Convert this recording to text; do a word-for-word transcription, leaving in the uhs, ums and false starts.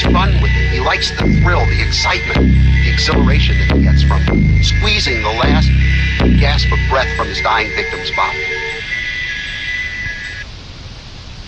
has fun with it. He likes the thrill, the excitement, the exhilaration that he gets from squeezing the last gasp of breath from his dying victim's body.